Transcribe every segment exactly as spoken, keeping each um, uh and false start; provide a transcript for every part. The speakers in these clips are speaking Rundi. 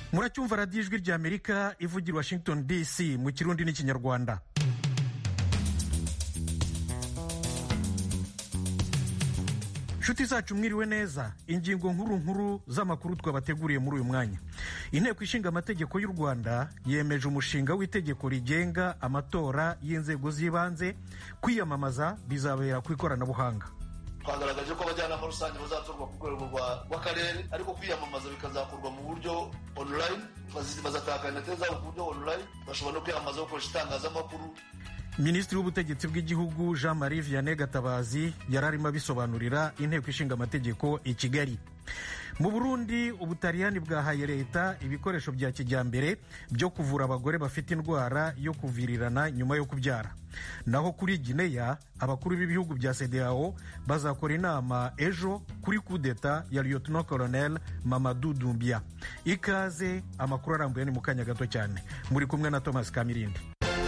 muracyumva radiyo ijwi ry'Amerika ivugira Washington D C mu kirundi n'ikinyarwanda. Nshuti zacu mwiriwe neza. Ingingo nkuru nkuru z'amakuru twabateguriye muri uyu mwanya. Inteko ishinga amategeko y'u Rwanda yemeje umushinga w'itegeko rigenga amatora y'inzego z'ibanze. Kwiyamamaza bizabera ku ikoranabuhanga. Twagaragaje ko abajyanama rusange bazatorwa ku rwego rw'akarere, ariko kwiyamamaza bikazakorwa mu buryo online, bazataka intete zabo ku buryo online, bashobora no kwiyamamaza bakoresha itangazamakuru. Minisitiri w'ubutegetsi bw'igihugu Jean Marie Vianney Gatabazi yararimo abisobanurira inteko ishinga amategeko i Kigali. Mu Burundi, Ubutaliyani bwahaye leta ibikoresho bya kijyambere byo kuvura abagore bafite indwara yo kuvirirana nyuma yo kubyara. Naho kuri Guinea, abakuru b'ibihugu bya C E D E A O bazakora inama ejo kuri kudeta ya Lieutenant Colonel Mamadou Doumbia. Ikaze, amakuru arambuye ni mu kanya gato cyane. Muri kumwe na Thomas Kamirindi.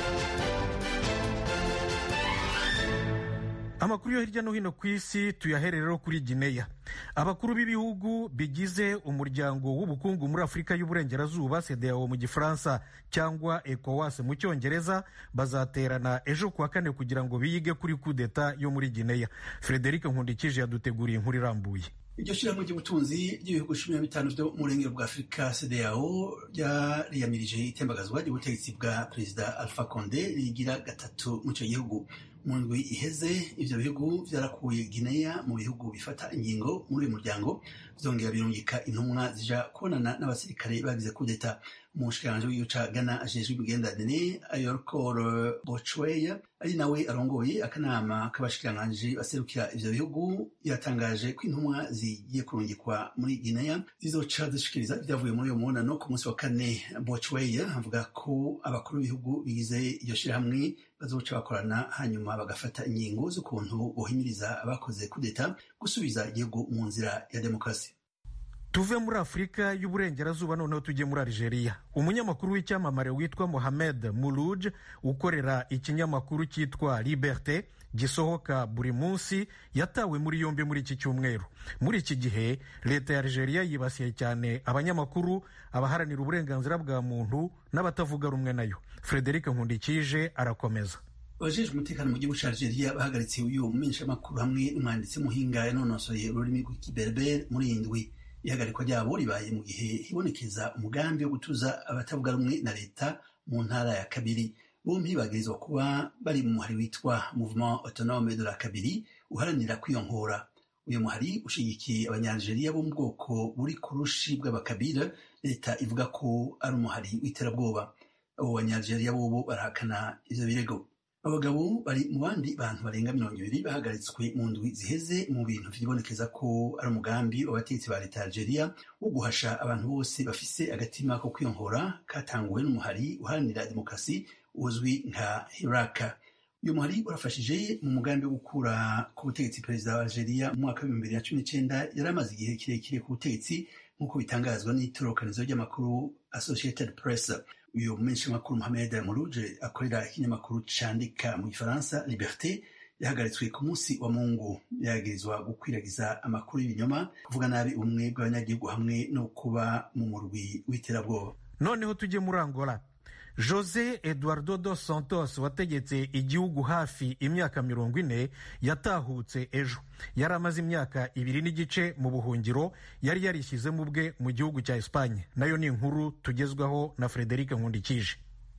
Amakuru yo hirya no hino ku isi tuyaherero kuri Guinea. Abakuru b'ibihugu bigize umuryango w'ubukungu muri Afurika y'Uburengerazuba C E D E A O mu Gifaransa cyangwa ECOWAS mu Cyongereza bazaterana ejo kuwa kane kugira ngo biyige kuri kudeta yo muri Guinea. Frederic Nkundikije yaduteguriye inkuru irambuye. Iryo shyirahamwe ry'ubutunzi ry'ibihugu cumi na bitanu byo mu burengero bwa Afurika C E D E A O ryariyamirije itembagazwa ry'ubutegetsi bwa Perezida Alpha Condé rigira gatatu mu cyo gihugu. Mu ndwi iheze ivyo bihugu vyarakuye Guinea mu bihugu bifata ingingo muri uyu muryango, vyongera birungika intumwa zija kubonana n'abasirikare bagize kudeta. Umushikiranganji w'igihugu ca Ghana ajejwe imigenderanire Ayorkor Bochweya ari nawe arongoye akanama k'abashikiranganji baserukira ivyo bihugu yatangaje ko intumwa zigiye kurungikwa muri Guinea zizoca zishikiriza ivyavuye muri uyo mubonano ku munsi wa kane. Bochweya avuga ko abakuru b'ibihugu bigize iryo shirahamwe bazoca bakorana hanyuma bagafata ingingo z'ukuntu bohimiriza abakoze kudeta gusubiza igihugu mu nzira ya demokarasi. Tuve muri Afurika y'Uburengerazuba noneho tujye muri Algeria. Umunyamakuru w'icyamamare witwa Mohamed Moulouj ukorera ikinyamakuru cyitwa Liberté gisohoka buri munsi yatawe muri yombi muri iki cyumweru. Muri iki gihe leta ya Algeria yibasiye cyane abanyamakuru, abaharanira uburenganzira bwa muntu n'abatavuga rumwe nayo. Frederic Nkundikije arakomeza. Abajejwe umutekano mu gihugu ca Algeria bahagaritse uyu mumenyeshamakuru hamwe n'umwanditsi muhinga yanonosoye ururimi rw'ikiberbere muri indwi. Ihagarikwa ryabo ribaye mu gihe hibonekeza umugambi wo gutuza abatavuga rumwe na leta mu ntara ya Kabiri. Bombi bagirizwa kuba bari mu muhari witwa Mouvement Autonome de la Kabiri uharanira kwiyonkora. Uyu muhari ushigikiye abanya-Algeria bo mu bwoko buri ku rushi bw'abakabira, leta ivuga ko ari umuhari w'iterabwoba. Abo banya-Algeria bobo barahakana ivyo birego. Abagabo bari mu bandi bantu barenga mirongo ibiri bahagaritswe mu ndwi ziheze mu bintu vyibonekeza ko ari umugambi w'abategetsi ba leta ya Algeria wo guhasha abantu bose bafise agatima ko kwiyonkora katanguwe n'umuhari uharanira demokarasi uzwi nka Hiraka. Uyu muhari urafashije mu mugambi wo gukura ku butegetsi perezida wa Algeria mu mwaka w'ibihumbi bibiri na cumi n'icenda yari amaze igihe kirekire ku butegetsi nk'uko bitangazwa n'itorokanizo ry'amakuru Associated Press. Uyu mumenyeshamakuru Mohamed Moulouj akorera ikinyamakuru candika mu Gifaransa Liberté yahagaritswe ku munsi wa Mungu. Yagirizwa gukwiragiza amakuru y'ibinyoma, kuvuga nabi umwe bw'abanyagihugu hamwe no kuba mu murwi w'iterabwoba. Noneho tujye muri Angola. José Eduardo dos Santos wategetse igihugu hafi imyaka mirongo ine yatahutse ejo. Yari amaze imyaka ibiri n'igice mu buhungiro, yari yarishyizemo ubwe mu gihugu cya Espagne. Nayo ni inkuru tugezwaho na Frederic Nkundikije.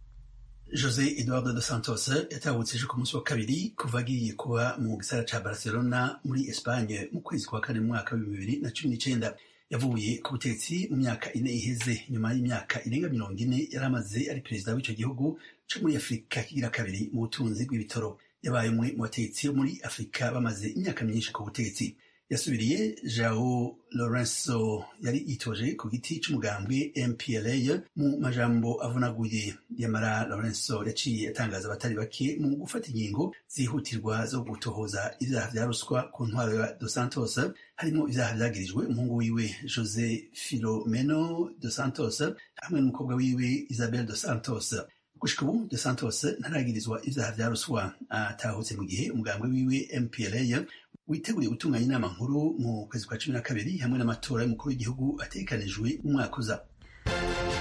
José Eduardo dos Santos yatahutse ejo ku munsi wa kabiri kuva agiye kuba mu gisagara ca Barcelona muri Espagne mu kwezi kwa kane mu mwaka wa bibiri na cumi n'icenda. Yavuye ku butegetsi mu myaka ine iheze. Nyuma y'imyaka irenga mirongo ine yari amaze ari perezida w'ico gihugu co muri Afurika kigira kabiri mu butunzi bw'ibitoro. Yabaye umwe mu bategetsi bo muri Afurika bamaze imyaka myinshi ku butegetsi. Yasubiriye João Lourenço yari yitoje ku giti c'umugambwe M P L A mu majambo avunaguye. Yamara Lourenço yaciye atangaza abatari bake mu gufata ingingo zihutirwa zo gutohoza ivyaha vya ruswa ku ntwaro ya dos Santos, harimo ivyaha vyagirijwe umuhungu wiwe José Filomeno dos Santos hamwe n'umukobwa wiwe Isabel dos Santos. Gushika ubu dos Santos ntaragirizwa ivyaha vya ruswa. Atahutse mu gihe umugambwe wiwe M P L A witeguriye gutunganya inama nkuru mu kwezi kwa cumi na kabiri hamwe n'amatora y'umukuru w'igihugu ategekanijwe mu mwaka uza.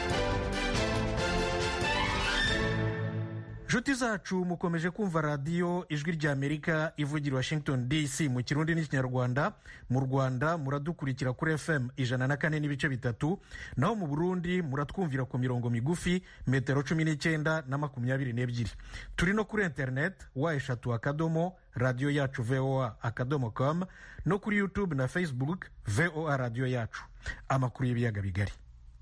nshuti zacu mukomeje kumva radiyo ijwi ry'Amerika ivugira Washington D C mu kirundi n'ikinyarwanda. Mu Rwanda muradukurikira kuri F M ijana na kane n'ibice bitatu, naho mu Burundi muratwumvira ku mirongo migufi metero cumi n'icyenda na makumyabiri n'ebyiri. Turi no kuri internet wa eshatu akadomo radiyo yacu voa akadomo com, no kuri YouTube na Facebook voa radiyo yacu. Amakuru y'ibiyaga bigari.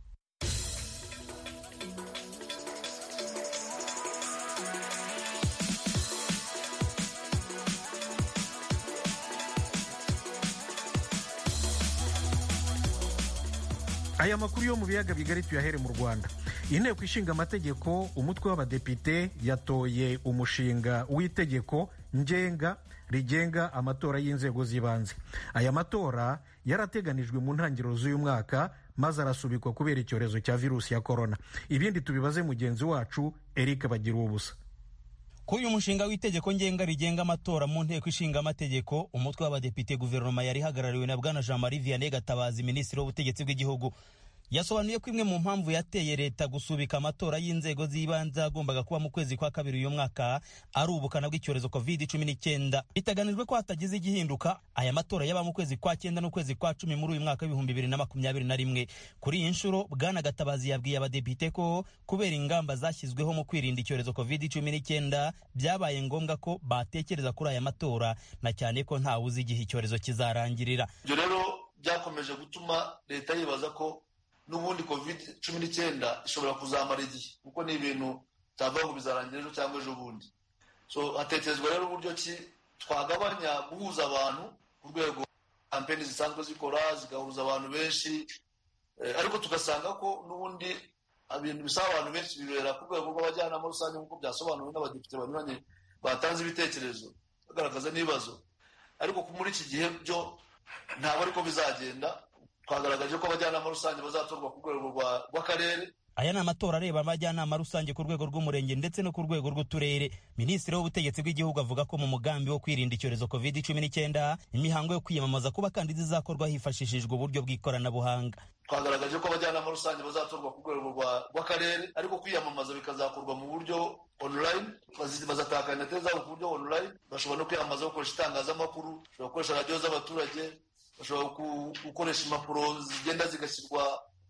Aya makuru yo mu biyaga bigari tuyahere mu Rwanda. Inteko ishinga amategeko umutwe w'abadepite yatoye umushinga w'itegeko ngenga rigenga amatora y'inzego z'ibanze. Aya matora yarateganijwe mu ntangiriro z'uyu mwaka maze arasubikwa kubera icyorezo cya virusi ya corona. Ibindi tubibaze mugenzi wacu Eric Bagiruwubusa. Kuri uyu mushinga w'itegeko ngenga rigenga amatora mu nteko ishinga amategeko umutwe w'abadepite guverinoma yari hagarariwe na bwana Jean Marie Vianney Gatabazi, minisitiri w'ubutegetsi bw'igihugu, yasobanuye ko imwe mu mpamvu yateye leta gusubika amatora y'inzego z'ibanze agombaga kuba mu kwezi kwa kabiri uyu mwaka ari ubukana bw'icyorezo covid cumi n'icyenda. Bitaganijwe ko hatagize igihinduka aya matora yaba mu kwezi kwa cyenda n'ukwezi kwa cumi muri uyu mwaka w'ibihumbi bibiri na makumyabiri na rimwe. Kuri iyi nshuro bwana Gatabazi yabwiye abadepite ko kubera ingamba zashyizweho mu kwirinda icyorezo covid cumi n'icyenda byabaye ngombwa ko batekereza kuri aya matora, na cyane ko ntawe uzi igihe icyorezo kizarangirira. Ibyo rero byakomeje gutuma leta yibaza ko n'ubundi covid cumi n'icyenda ishobora kuzamara igihe, kuko ni ibintu cyava ngo bizarangira ejo cyangwa ejo bundi. So hatekerezwa rero uburyo ki twagabanya guhuza abantu ku rwego kampeni zisanzwe zikora zigahuza abantu benshi, eh, ariko tugasanga ko n'ubundi ibintu bisaba abantu benshi bibera ku rwego rw'abajyanama rusange nk'uko byasobanuwe n'abadepite banyuranye batanze ibitekerezo bagaragaza n'ibibazo. Ariko muri iki gihe byo ntabwo ariko bizagenda. Twagaragaje ko abajyanama rusange bazatorwa ku rwego rw'akarere. Aya ni amatora areba abajyanama rusange ku rwego rw'umurenge ndetse no ku rwego rw'uturere. Minisitiri w'ubutegetsi bw'igihugu avuga ko mu mugambi wo kwirinda icyorezo covid cumi n'icyenda imihango yo kwiyamamaza ku bakandida izakorwa hifashishijwe uburyo bw'ikoranabuhanga. Twagaragaje ko abajyanama rusange bazatorwa ku rwego rw'akarere, ariko kwiyamamaza bikazakorwa mu buryo online. Bazataka interineti zabo ku buryo online, bashobora no kwiyamamaza bakoresha itangazamakuru, bashobora gukoresha radiyo z'abaturage, bashobora gukoresha impapuro zigenda zigashyirwa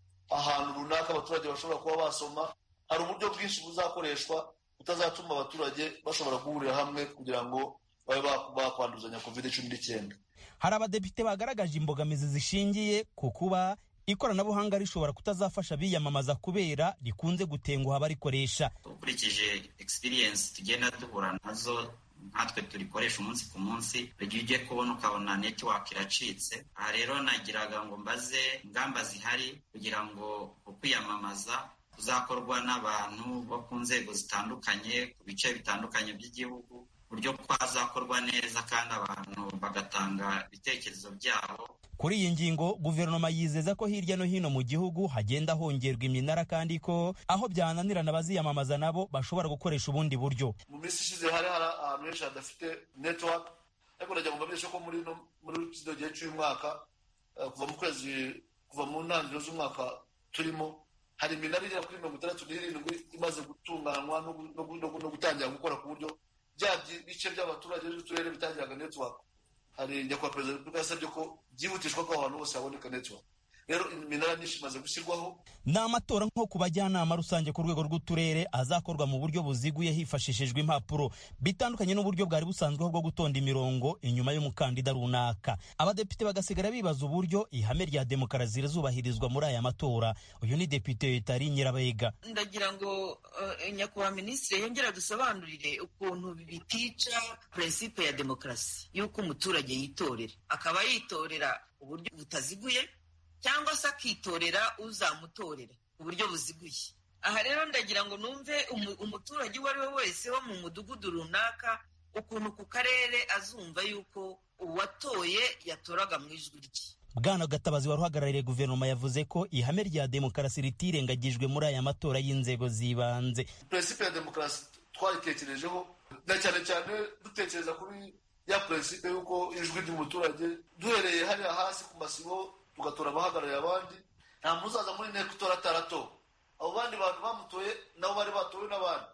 ahantu runaka abaturage bashobora kuba basoma. Hari uburyo bwinshi buzakoreshwa butazatuma abaturage bashobora guhurira hamwe kugira ngo babe bakwanduzanya covid cumi n'icyenda. Hari abadepite bagaragaje imbogamizi zishingiye ku kuba ikoranabuhanga rishobora kutazafasha biyamamaza kubera rikunze gutenguha abarikoresha. Ukurikije experience tugenda duhura nazo nkatwe turikoresha umunsi ku munsi, igihe ugiye kubona ukabona network iracitse. Aha rero nagiraga ngo mbaze ingamba zihari kugira ngo ukwiyamamaza kuzakorwa n'abantu bo ku nzego zitandukanye ku bice bitandukanye by'igihugu, uburyo kwazakorwa neza kandi abantu bagatanga ibitekerezo byabo. Kuri iyi ngingo guverinoma yizeza ko hirya no hino mu gihugu hagenda hongerwa iminara kandi ko aho byananirana baziyamamaza nabo bashobora gukoresha ubundi buryo. Mu minsi ishize hari ahantu henshi hadafite network, ariko najya mu babesha ko muri muri kino gihe cy'uyu mwaka kuva mu kwezi kuva mu ntangiriro z'umwaka turimo hari iminara igera kuri mirongo itandatu n'irindwi imaze gutunganywa no gutangira gukora ku buryo bya bice by'abaturage b'uturere bitangiraga network. Hari nyakubahwa perezida wa repubulika yasabye ko byihutishwa ko abantu bose baboneka network. Rero iminara myinshi imaze gushyirwaho. Ni amatora nko ku bajyanama rusange ku rwego rw'uturere azakorwa mu buryo buziguye hifashishijwe impapuro, bitandukanye n'uburyo bwari busanzweho bwo gutonda imirongo inyuma y'umukandida runaka. Abadepite bagasigara bibaza uburyo ihame rya demokarasi rizubahirizwa muri aya matora. Uyu ni depite Tari Nyirabega. Ndagira ngo uh, nyakubahwa minisitiri yongera dusobanurire ukuntu bitica principe ya demokarasi yuko umuturage yitorera, akaba yitorera uburyo butaziguye cyangwa se akitorera uzamutorera uburyo buziguye. Aha rero ndagira ngo numve umuturage uwo ari we wese wo mu mudugudu runaka ukuntu ku karere azumva yuko uwatoye yatoraga mu ijwi rye. Bwana Gatabazi wari uhagarariye guverinoma yavuze ko ihame rya demokarasi ritirengagijwe muri aya matora y'inzego zibanze. Principe ya demokarasi twaritekerejeho, na cyane cyane dutekereza kuri ya principe yuko ijwi ry'umuturage duhereye hariya hasi ku masibo tugatora abahagarariye abandi, nta muzaza muri nteko itora atarato. Abo bandi bantu bamutoye nabo bari batowe n'abandi.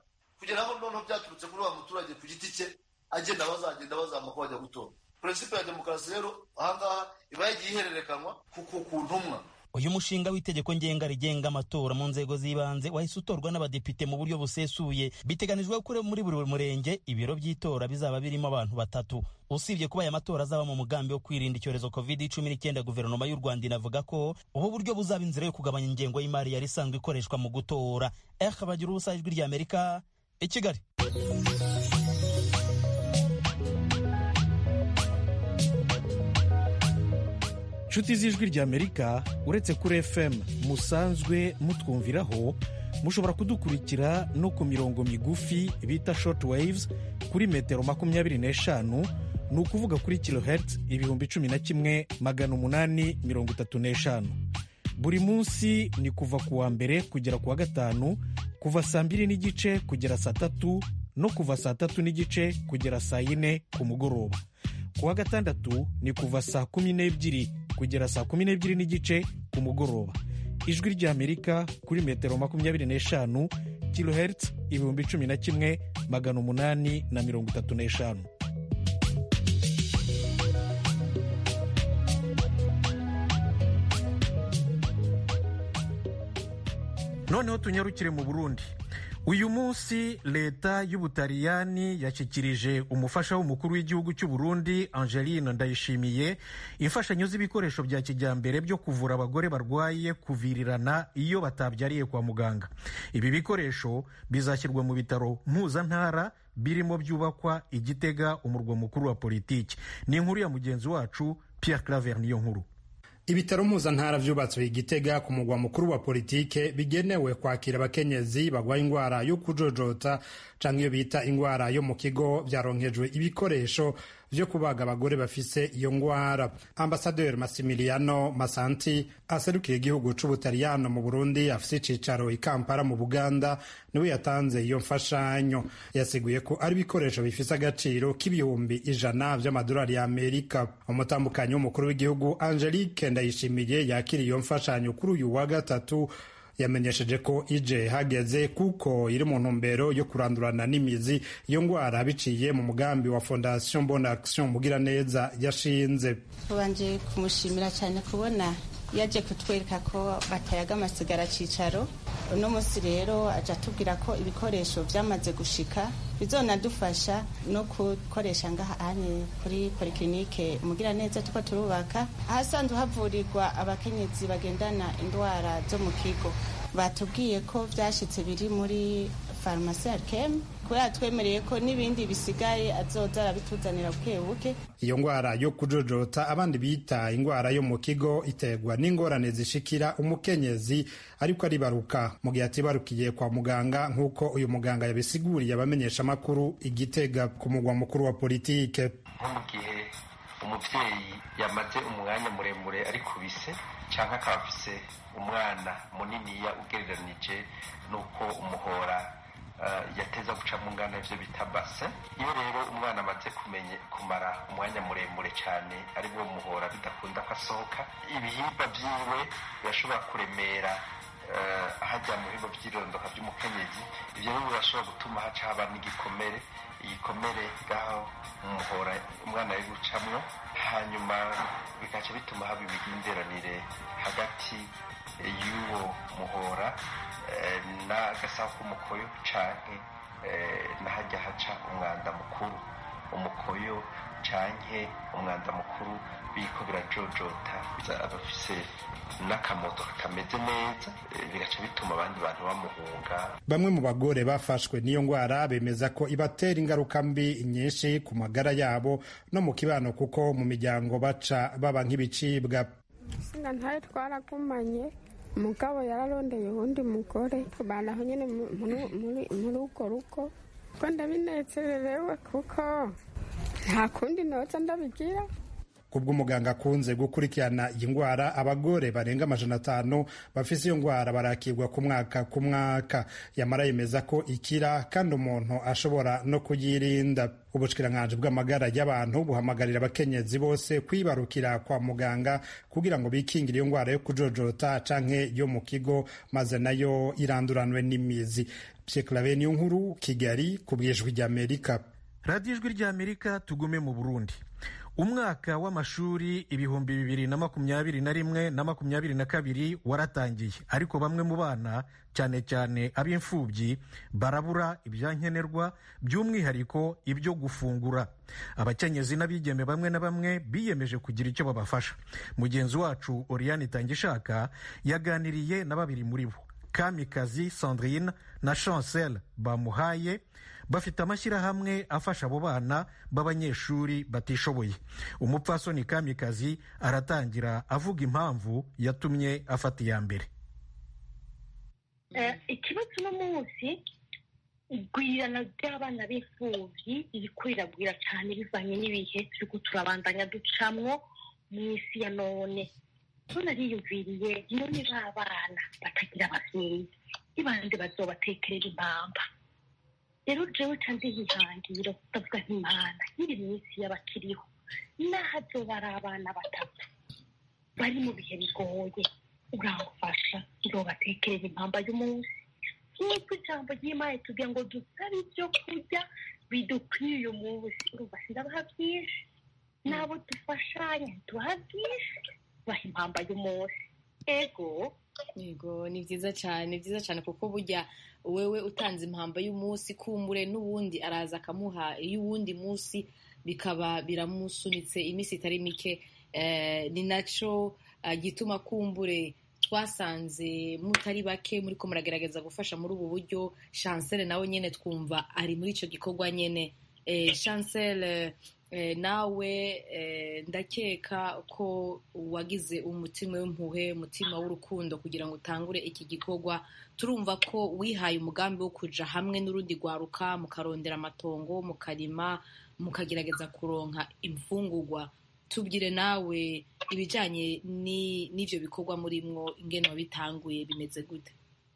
kugera aho noneho byaturutse kuri wa muturage ku giti cye agenda bazagenda bazamuka bajya gutora. Prinsipe ya demokarasi rero ahangaha iba yagiye ihererekanwa ku ntumwa. Uyu mushinga w'itegeko ngenga rigenga amatora mu nzego z'ibanze wahise utorwa n'abadepite mu buryo busesuye. Biteganijwe ko muri buri murenge ibiro by'itora bizaba birimo abantu batatu. Usibye kuba aya matora azaba mu mugambi wo kwirinda icyorezo covid cumi n'icyenda, guverinoma y'u Rwanda inavuga ko ubu buryo buzaba inzira yo kugabanya ingengo y'imari yari isanzwe ikoreshwa mu gutora. Eh bagira ubusa ijwi rya Amerika i Kigali. Nshuti z'ijwi rya Amerika, uretse kuri F M musanzwe mutwumviraho, mushobora kudukurikira no ku mirongo migufi bita short waves kuri metero makumyabiri n'eshanu, ni ukuvuga kuri kilohertz ibihumbi cumi na kimwe magana umunani mirongo itatu n'eshanu. Buri munsi ni kuva ku wa mbere kugera ku wa gatanu, kuva saa mbiri n'igice kugera saa tatu no kuva saa tatu n'igice kugera saa yine ku mugoroba. Ku wa gatandatu ni kuva saa kumi n'ebyiri kugera saa kumi n'ebyiri n'igice ku mugoroba. Ijwi rya Amerika kuri metero makumyabiri n'eshanu, kilohertz ibihumbi cumi na kimwe magana umunani na mirongo itatu n'eshanu. Noneho tunyarukire mu Burundi. Uyu munsi leta y'Ubutaliyani yashyikirije umufasha w'umukuru w'igihugu cy'u Burundi Angeline Ndayishimiye imfashanyo z'ibikoresho bya kijyambere byo kuvura abagore barwaye kuvirirana iyo batabyariye kwa muganga. Ibi bikoresho bizashyirwa mu bitaro mpuzantara birimo byubakwa i Gitega, umurwa mukuru wa politiki. Ni inkuru ya mugenzi wacu Pierre Claver niyo nkuru. Ibitaro mpuzantara vyubatswe i Gitega ku mugwa mukuru wa politike bigenewe kwakira abakenyezi bagwaye ingwara yo kujojota canke iyo bita ingwara yo mu kigo, vyaronkejwe ibikoresho vyo kubaga abagore bafise iyo ngwara. Ambasaderi Massimiliano Masanti aserukiye igihugu c'Ubutaliyano mu Burundi afise icicaro i Kampala mu Buganda niwe yatanze iyo mfashanyo. Yasiguye ko ari ibikoresho bifise agaciro k'ibihumbi ijana vy'amadolari ya Amerika. Umutambukanyi w'umukuru w'igihugu Angelique Ndayishimiye yakiriye iyo mfashanyo kuri uyu wa gatatu, yamenyesheje ko ije hageze kuko iri mu ntumbero yo kurandurana n'imizi iyo ngwara biciye mu mugambi wa Fondation Bonne Action Mugiraneza yashinze. Tubanje kumushimira cyane kubona yaje kutwereka ko batayaga amasigara cicaro. Uno munsi rero aje atubwira ko ibikoresho vyamaze gushika bizonadufasha no gukoresha ngaha anye kuri polyclinique Mugiraneza tuko turubaka ahasanzwe havurirwa abakenyezi bagendana indwara zo mu kigo. Batubwiye ko vyashitse biri muri pharmacie Arkem, kubera twemereye ko n'ibindi bisigaye azoza arabituzanira buke buke. Iyo ngwara yo kujojota abandi bita ingwara yo mu kigo iterwa n'ingorane zishikira umukenyezi ariko aribaruka mu gihe atibarukiye kwa muganga, nk'uko uyu muganga yabisiguriye abamenyesha makuru i Gitega ku mugwa mukuru wa politike. Nko mu gihe umuvyeyi yamaze umwanya muremure ari kubise canke akaba afise umwana muniniya ugereranije nuko umuhora uh, yateza guca mu ngana ivyo bita base. Iyo rero umwana amaze kumenye kumara umwanya muremure cyane ari bwo muhora bidakunda ko asohoka, ibihimba vyiwe birashobora kuremera uh, hajya mu bihimba vy'irondoka vy'umukenyezi. Ivyo rero birashobora gutuma haca haba n'igikomere, igikomere gaho umuhora umwana ari gucamwo, hanyuma bigaca bituma haba imigenderanire hagati y'uwo muhora n'agasaho k'umukoyo canke n'ahajya haca umwanda mukuru. Umukoyo canke umwanda mukuru biko birajojota abafise n'akamoto kameze neza, bigaca bituma abandi bantu bamuhunga. Bamwe mu bagore bafashwe n'iyo ngwara bemeza ko ibatera ingaruka mbi nyinshi ku magara yabo no mu kibano, kuko mu miryango baca baba nk'ibicibwa. Singa ntaye twaragumanye, umugabo yararondeye uwundi mugore tubanaho nyene muri uko rugo, ko ndabinezererewe kuko nta kundi noza ndabigira. Kubwo umuganga akunze gukurikirana iyi ngwara, abagore barenga amajana atanu bafise iyo ngwara barakirwa ku mwaka ku mwaka. Yamara yemeza ko ikira kandi umuntu ashobora no kuyirinda. Ubushikiranganje bw'amagara y'abantu buhamagarira abakenyezi bose kwibarukira kwa muganga kugira ngo bikingire iyo ngwara yo kujojota canke yo mu kigo, maze nayo iranduranwe n'imizi. Pierre Claver niyo nkuru, Kigali ku bw'ijwi ry'Amerika. radiyo ijwi ry'Amerika. Tugume mu Burundi. Umwaka w'amashuri ibihumbi bibiri na makumyabiri na rimwe na makumyabiri na kabiri waratangiye, ariko bamwe mu bana cyane cyane ab'imfubyi barabura ibyankenerwa, by'umwihariko ibyo gufungura. Abakenyezi n'abigeme bamwe na bamwe biyemeje kugira icyo babafasha. Mugenzi wacu Oriane Itangishaka yaganiriye na babiri muri bo, Kamikazi Sandrine na Chancel Bamuhaye, bafite amashyirahamwe afasha abo bana b'abanyeshuri batishoboye. Umupfasoni Kamikazi aratangira avuga impamvu yatumye afata iya mbere. Ikibazo uno munsi igwirana ry'abana b'imfubyi ririko riragwira cyane bivanye n'ibihe turiko turabandanya ducamwo mu isi ya none. Tunariyumviriye none b'abana batagira abavyeyi ibande bazobatekerera impamba. Rero jewe canze hihangira ndavuga nk'Imana nyiri mw'isi y'abakiriho n'ahazoba ari abana batatu bari mu bihe bigoye, uramufasha nzobatekerera impamba y'umunsi. Nk'uko ijambo ry'Imana tugira ngo dusabe ibyo kurya bidukwiye uyu munsi, urumva sindabaha byinshi, n'abo dufashanya tubaha byinshi, baha impamba y'umunsi. Ego Yego, ni vyiza cyane, ni vyiza cyane kuko burya wewe utanze impamba y'umunsi kumbure n'uwundi araza akamuha y'uwundi munsi, bikaba biramusunitse iminsi itari mike. Eh, ni naco uh, gituma kumbure twasanze mutari bake muri ko muragerageza gufasha muri ubu buryo. Chancel nawe nyene twumva ari muri ico gikorwa nyene. Eh, Chancel eh, nawe eh, ndakeka ko wagize umutima w'impuhwe, umutima w'urukundo kugira ngo utangure iki gikorwa. Turumva ko wihaye umugambi wo kuja hamwe n'urundi rwaruka mukarondera amatongo, mukarima, mukagerageza kuronka imfungurwa. Tubwire nawe ibijanye ni n'ivyo bikorwa murimwo, ingene wabitanguye bimeze gute?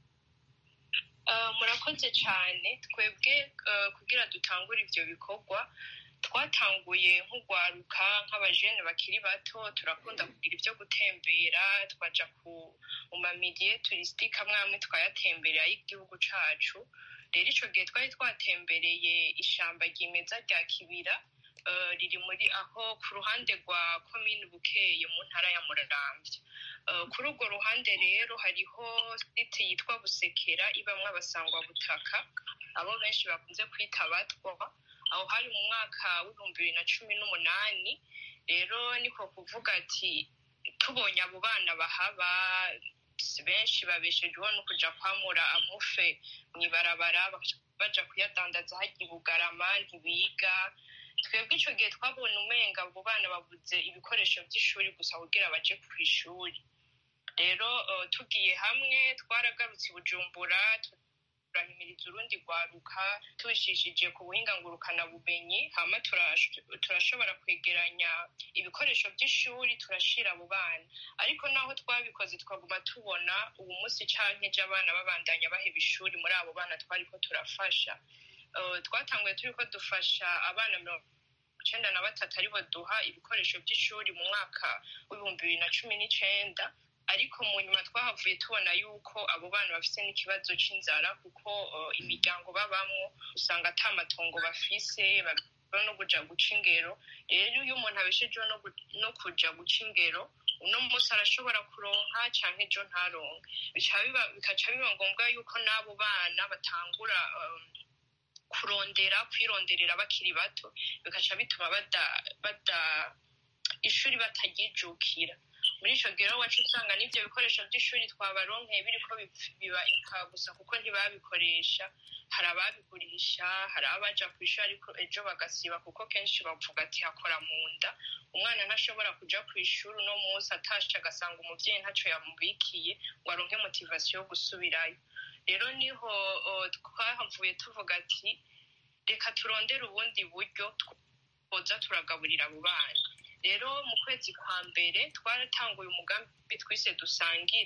Uh, murakoze cyane. Twebwe uh, kugira dutangure ivyo bikorwa twatanguye nk'ugwaruka nk'abajene bakiri bato, turakunda kugira ibyo gutembera, twaja ku umamidiye touristique amwe amwe twayatemberera y'igihugu cacu. Rero ico gihe twari twatembereye ishamba ryimeza rya Kibira, uh, riri muri aho ku ruhande rwa commune Bukeye mu ntara ya Muramvya. Uh, kuri urwo ruhande rero hariho site yitwa Busekera ibamwe abasangwa butaka, abo benshi bakunze kwita Batwa. Aho hari mu mwaka w'ibihumbi bibiri na cumi n'umunani. Rero niko kuvuga ati tubonye abo bana bahaba benshi babeshejweho no kuja kwamura amufe mw'ibarabara baja kuyadandaza harya i Bugarama, ntibiga. Twebwe ico gihe twabona umenga abo bana babuze ibikoresho vy'ishuri gusa kugira baje kw'ishuri. Rero uh, tugiye hamwe twaragarutse i Bujumbura, turahimiriza urundi rwaruka tubishishije ku buhinga ngurukana bumenyi, hama turashobora kwegeranya ibikoresho by'ishuri turashira abo bana. Ariko naho twabikoze twaguma tubona ubu munsi canke je abana babandanya baheba ishuri muri abo bana twariko turafasha. Uh, twatanguye turiko dufasha abana mirongo icenda na batatu aribo duha ibikoresho by'ishuri mu mwaka w'ibihumbi bibiri na cumi n'icenda. Ariko mu nyuma twahavuye tubona yuko abo bana bafise n'ikibazo c'inzara kuko uh, imiryango babamwo usanga ata matongo bafise, no kuja guca ingero. Rero iyo umuntu abeshejeho no, no kuja guca ingero, uno munsi arashobora kuronka canke ejo ntaronke. Bikaca biba ngombwa yuko n'abo bana batangura um, kurondera kwironderera bakiri bato, bikaca bituma bada, bada ishuri bataryijukira. Muri ico gihe wacu usanga n'ivyo bikoresho by'ishuri twabaronkeye biriko biba inka gusa kuko ntibabikoresha. Hari ababigurisha, hari abaja kw'ishuri ariko ejo bagasiba kuko kenshi bavuga ati hakora mu nda. Umwana ntashobora kuja kw'ishuri uno munsi atashe agasanga umuvyeyi ntaco yamubikiye ngo aronke motivation yo gusubirayo. Rero niho twahavuye tuvuga ati reka turondere ubundi buryo twoza turagaburira abo bana. Rero mu kwezi kwa mbere twaratanguye umugambi twise dusangire,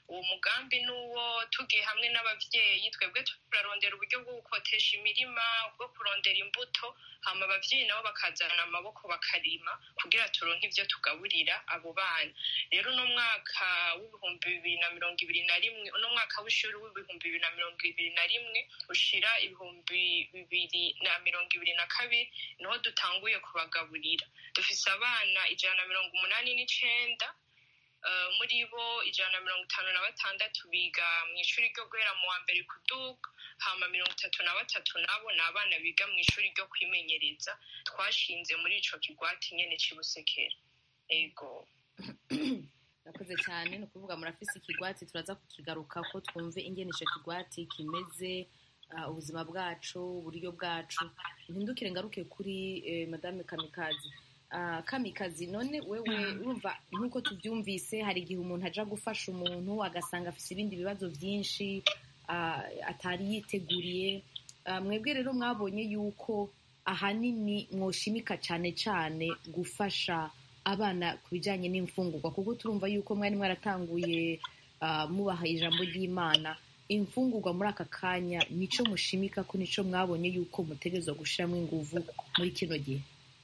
uwo mugambi n'uwo tugiye hamwe n'abavyeyi twebwe turarondera uburyo bwo gukotesha imirima bwo kurondera imbuto hama abavyeyi nabo bakazana amaboko bakarima kugira turonke ivyo tugaburira abo bana rero uno mwaka w'ibihumbi bibiri na mirongo ibiri na rimwe uno mwaka w'ishuri w'ibihumbi bibiri na mirongo ibiri na rimwe ushira ibihumbi bibiri na mirongo ibiri na kabiri niho dutanguye kubagaburira dufise abana ijana na mirongo umunani n'icenda muri bo ijana na mirongo itanu na batandatu biga mu ishuri ryo guhera mu wa mbere kuduga hama mirongo itatu na batatu nabo ni abana biga mu ishuri ryo kwimenyereza twashinze muri ico kigwati nyene c'Ibusekera ego Nakoze cyane ni ukuvuga murafise ikigwati turaza kukigaruka ko twumve ingene ico kigwati kimeze uh, ubuzima bwacu uburyo bwacu mpindukire ngaruke kuri eh, Madame Kamikazi Uh, Kamikazi none wewe urumva nkuko tuvyumvise hari igihe umuntu aja gufasha umuntu agasanga afise ibindi bibazo vyinshi uh, atari yiteguriye uh, mwebwe rero mwabonye yuko ahanini mwoshimika cane cane gufasha abana kubijanye n'imfungurwa kuko turumva yuko mwari mwaratanguye uh, mubaha ijambo ry'Imana imfungurwa muri aka kanya nico mushimika ko nico mwabonye yuko mutegerezwa gushiramwo inguvu muri kino gihe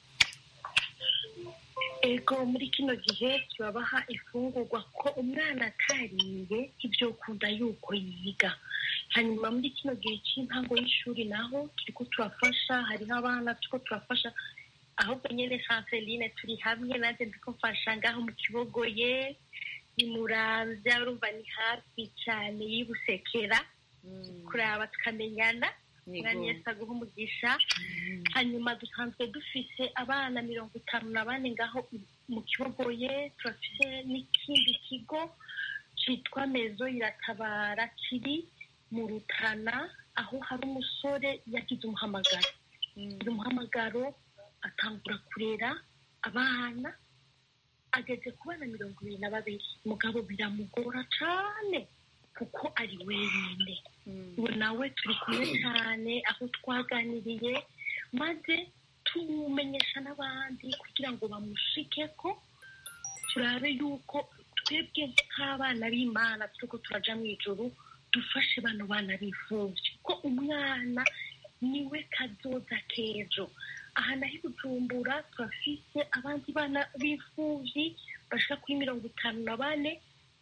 ego muri kino gihe turabaha ifungurwa ko umwana atariye ibyo ukunda yuko yiga hanyuma muri kino gihe cy'intango y'ishuri naho turiko turafasha hariho abana turiko turafasha ahubwo nyene Chanceline turi hamwe nanjye ndiko mfasha ngaho mu Kibogoye ni Muramvya urumva ni hafi cyane y'Ibusekera kuraba tukamenyana mwanyesa guha umugisha hanyuma dusanzwe dufise abana mirongo itanu na bane ngaho mu Kibogoye turafise n'ikindi kigo citwa Mezo Iratabara kiri mu Rutana aho hari umusore yagize umuhamagaro umuhamagaro atangura kurera abana ageze ku bana mirongo ibiri na babiri mugabo biramugora cane kuko ari wenyine ubu nawe turi kumwe cyane aho twaganiriye maze tumumenyesha n'abandi kugira ngo bamushike ko turabe yuko twebwe nk'abana b'Imana turiko turaja mu ijuru dufashe bano bana b'imfuvyi ko umwana niwe kazoza k'ejo aha naho i Bujumbura turafise abandi bana b'imfuvyi bashika kuri mirongo itanu na bane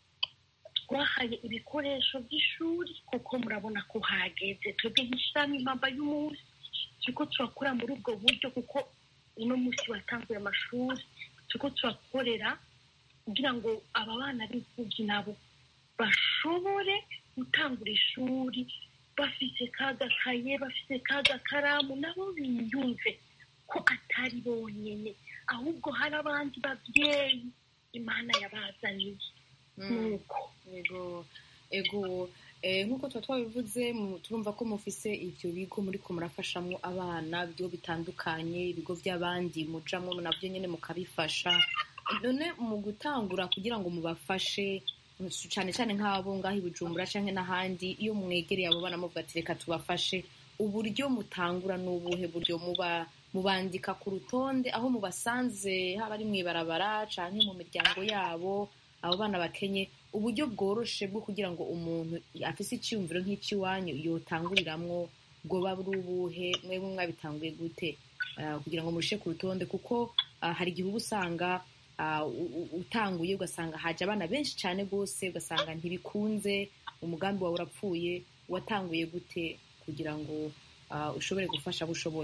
twahaye ibikoresho by'ishuri kuko murabona ko hageze twebwe nk'ishirahamwe impamba y'umunsi turiko turakora muri ubwo buryo kuko uno munsi watanguye amashuri turiko turakorera kugira ngo aba bana b'imfuvyi nabo bashobore gutangura ishuri bafise kagakaye bafise kagakaramu nabo biyumve ko atari bonyene ahubwo hari abandi bavyeyi Imana yabazaniye nuko ego ego eh nkuko twa twabivuze turumva ko mufise ivyo bigo muri ko murafashamwo abana byo bitandukanye ibigo by'abandi mujamwo navyo nyene mukabifasha none mu gutangura kugira ngo mubafashe cyane cyane nk'abo ngaho i Bujumbura canke n'ahandi iyo mwegereye abo bana muvuga ati reka tubafashe uburyo mutangura n'ubuhe buryo muba mubandika ku rutonde aho mubasanze haba ari mwibarabara canke mu miryango yabo abo bana bakenye uburyo bworoshe bwo kugira ngo umuntu afise icyumviro nk'ikiwanyu yotanguriramwo bwoba buri ubuhe mwebwe mwabitanguye gute uh, kugira ngo murushe ku rutonde kuko uh, hari igihe usanga uh, utanguye ugasanga haje abana benshi cyane gose ugasanga ntibikunze umugambi wawe urapfuye watanguye gute kugira ngo uh, ushobore gufasha bushoboye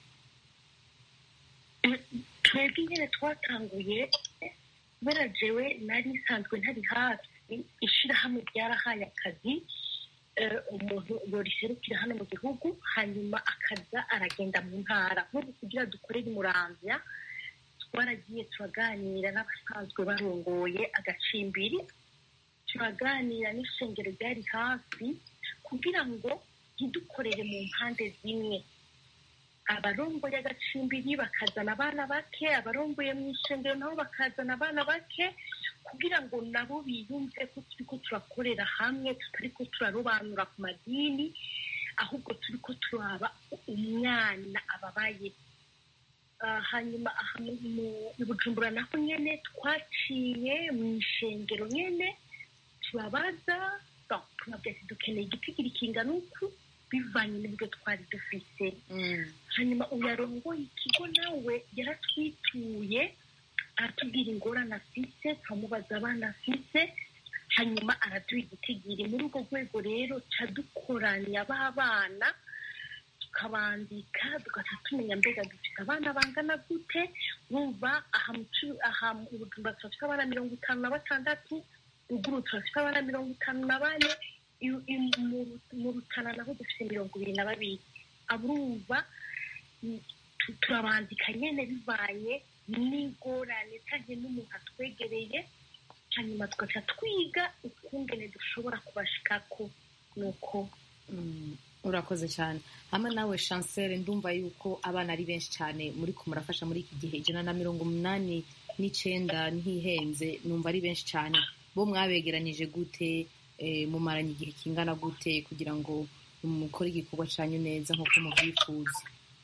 twebwe nyene twatanguye kubera jewe nari nsanzwe ntari hafi ishirahamwe ryarahaye akazi umuntu yoriserukira hano mu gihugu hanyuma akaza aragenda mu ntara nk'ubu kugira dukorere Muramvya twaragiye turaganira n'abasanzwe barongoye agacimbiri turaganira n'ishengero ryari hafi kugira ngo ntidukorere mu mpande zimwe abarongoye agacimbiri bakazana abana bake abarongoye mu ishengero nabo bakazana abana bake kugira ngo nabo biyumve ko turiko turakorera hamwe tutariko turarobanura ku madini ahubwo turiko turaba umwana ababaye uh, hanyuma aha mu Bujumbura naho nyene twaciye mu ishengero nyene tubabaza tubabwira ati dukeneye igitigiri kingana uku bivanye n'ibyo twari dufise hanyuma uyarongoye ikigo nawe yaratwituye aratubwira ingorane afise turamubaza abana afise hanyuma araduha igitigiri muri urwo rwego rero ca dukoranya b'abana tukabandika tugaca tumenya mbega dufite abana bangana gute wumva aha mu Bujumbura turafite abana mirongo itanu na batandatu ruguru turafite abana mirongo itanu na bane mu Rutana naho dufite mirongo ibiri na babiri aburumva turabandika nyene bivanye n'ingorane canke n'umuntu atwegereye hanyuma tugaca twiga ukungene dushobora kubashikako nuko urakoze cyane hamwe nawe Chancel ndumva yuko abana ari benshi cyane muri ko murafasha muri iki gihe ijana na mirongo umunani n'icenda ntihenze numva ari benshi cyane bo mwabegeranije gute mumaranye igihe kingana gute kugira ngo mukore igikorwa cyanyu neza nk'uko mubyifuza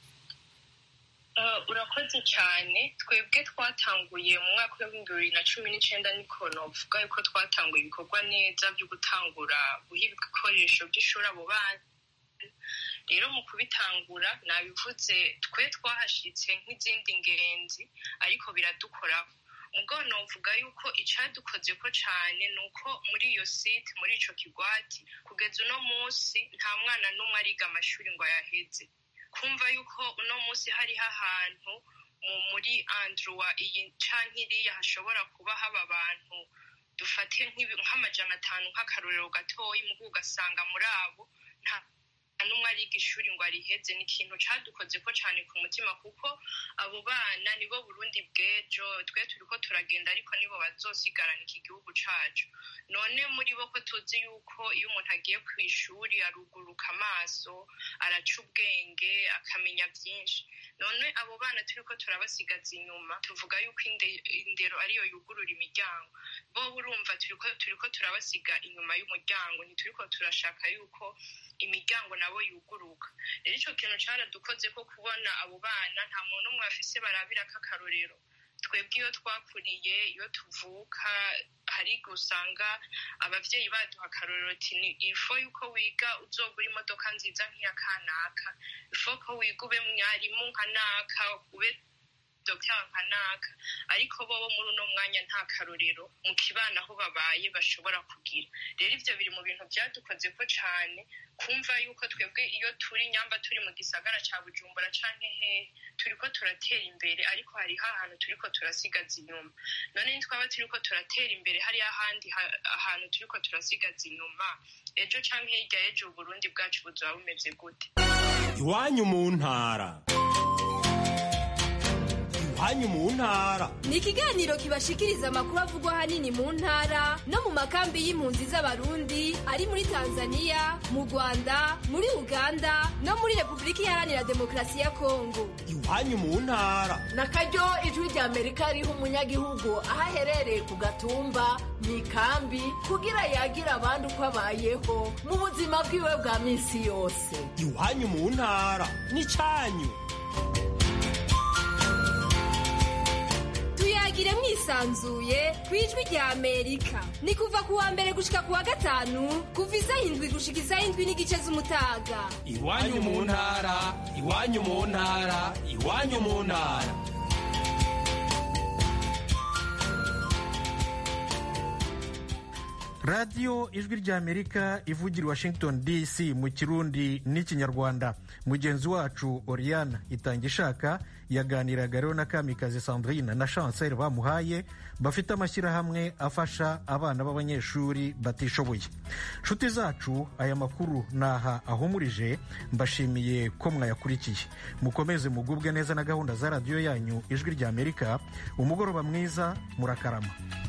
urakoze cyane twebwe twatanguye mu mwaka w'ibihumbi bibiri na cumi n'icyenda niko novuga yuko twatanguye ibikorwa neza byo gutangura guha ibikoresho by'ishuri abo bana rero mu kubitangura nabivuze twe twahashitse nk'izindi ngenzi ariko biradukoraho ubwo novuga yuko icadukoze ko cyane nuko muri iyo site muri ico kigwati kugeza uno munsi nta mwana n'umwe ariga amashuri ngo yaheze kumva yuko uno munsi hariho ahantu muri androwa iyi canke iriya hashobora kuba haba abantu dufate nk'amajana atanu nk'akarorero gatoyi mugu ugasanga muri abo nta n'umwe ariga ishuri ngo ariheze ni ikintu cadukoze ko cane ku mutima kuko abo bana nibo Burundi bw'ejo twe turiko turagenda ariko nibo bazosigarana iki gihugu cacu none muri bo ko tuzi yuko iyo umuntu agiye kw'ishuri aruguruka amaso araca ubwenge akamenya byinshi none abo bana turiko turabasigaza inyuma tuvuga yuko indero ariyo yugurura imiryango bo urumva turiko turiko turabasiga inyuma y'umuryango ntituriko turashaka yuko imiryango nabo yuguruka rero ico kintu caradukoze ko kubona abo bana nta muntu umwe afise barabira k'akarorero twebwe iyo twakuriye iyo tuvuka hari gusanga abavyeyi baduha akarorero ati ni ifo yuko wiga uzogura imodoka nziza nk'iya kanaka ifo ko wiga ube mwarimu nka naka ube dogiteri nka naka ariko bobo muri uno mwanya nta karorero mu kibana aho babaye bashobora kugira rero ivyo biri mu bintu vyadukoze ko cane kumva yuko twebwe iyo turi nyamba turi mu gisagara ca Bujumbura canke hehe turiko turatera imbere ariko hariho ahantu turiko turasigaza inyuma none nitwaba turiko turatera imbere hariho ahandi ahantu turiko turasigaza inyuma ejo canke hirya ejo Burundi bwacu buzoba bumeze gute iwanyu mu ntara iwanyu mu ntara ni ikiganiro kibashikiriza amakuru avugwa ahanini mu ntara no mu makambi y'impunzi z'abarundi ari muri Tanzania mu Rwanda muri Uganda no muri Repubulika Iharanira Demokarasi ya Kongo iwanyu mu ntara na karyo ijwi rya Amerika riha umunyagihugu aho aherereye ku gatumba mu ikambi kugira yagira abandi uko abayeho mu buzima bwiwe bwa minsi yose iwanyu mu ntara n'icanyu tuyagire mwisanzuye kwijwi rya Amerika ni kuva kuwa mbere gushika kuwa gatanu kuva isaha indwi gushika isaha indwi n'igice z'umutaga iwanyu mu ntara iwanyu mu ntara iwanyu mu ntara radiyo ijwi rya Amerika ivugira Washington D C mu kirundi n'ikinyarwanda mugenzi wacu Oriana Itangishaka yaganiraga rero na Kamikazi Sandrine na Chancel bamuhaye bafite amashyirahamwe afasha abana b'abanyeshuri batishoboye. Nshuti zacu aya makuru naha ahumurije mbashimiye ko mwayakurikiye mukomeze mugubwe neza na gahunda za radiyo yanyu ijwi rya Amerika umugoroba mwiza murakarama.